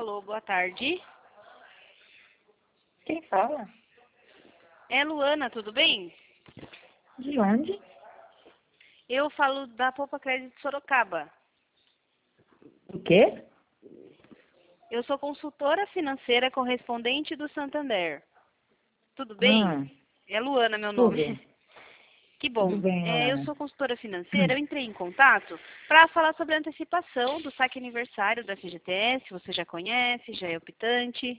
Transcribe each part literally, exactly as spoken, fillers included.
Alô, boa tarde. Quem fala? É Luana, tudo bem? De onde? Eu falo da Poupa Crédito Sorocaba. O quê? Eu sou consultora financeira correspondente do Santander. Tudo bem? Ah, É Luana meu nome. tudo. Que Tudo bom. bem, É, eu Luana. sou consultora financeira, eu entrei em contato para falar sobre a antecipação do saque aniversário da F G T S. Você já conhece, já é optante?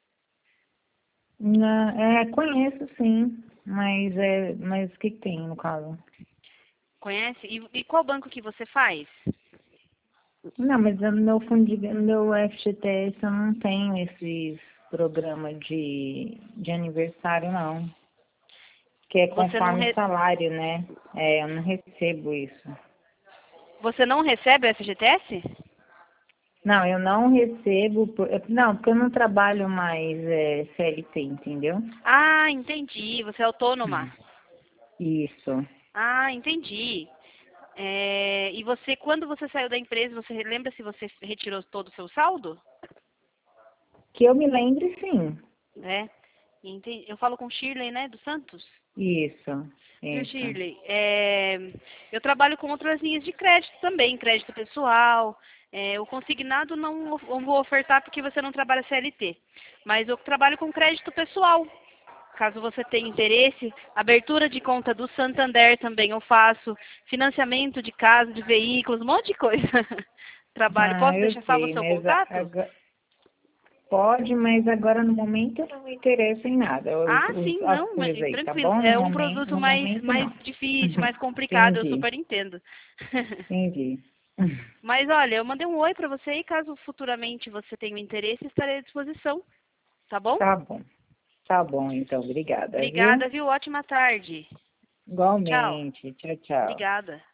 Não, é, conheço sim, mas é, mas o que que tem no caso? Conhece? E, e qual banco que você faz? Não, mas no meu fundo de, no meu F G T S eu não tenho esses programas de, de aniversário não. Que é Você não, conforme re... salário, né? É, eu não recebo isso. você não recebe o F G T S? Não, eu não recebo, por- não, porque eu não trabalho mais é, C L T, entendeu? Ah, entendi. Você é autônoma. Isso. Ah, entendi. É, e você, quando você saiu da empresa, você lembra se você retirou todo o seu saldo? Que eu me lembre, sim. É. Entendi. Eu falo com Shirley, né, dos Santos? Isso, Viu, isso. Shirley? É, eu trabalho com outras linhas de crédito também, crédito pessoal. É, o consignado não, não vou ofertar porque você não trabalha C L T. Mas eu trabalho com crédito pessoal. Caso você tenha interesse, abertura de conta do Santander também eu faço, financiamento de casa, de veículos, um monte de coisa. Trabalho. Ah, Posso eu deixar salvo o sei, seu mas a- contato? aga- pode, mas agora no momento eu não me interesso em nada. Os, Ah, os- sim, as não, mas coisas aí, tá tranquilo. bom? No É um momento, produto no mais, momento mais não. difícil, mais complicado, eu Entendi, super entendo. entendi. Mas olha, eu mandei um oi para você e caso futuramente você tenha um interesse, estarei à disposição, tá bom? Tá bom, tá bom, então, obrigada, viu? Obrigada, viu? Ótima tarde. Tchau. Igualmente, tchau, tchau. Obrigada.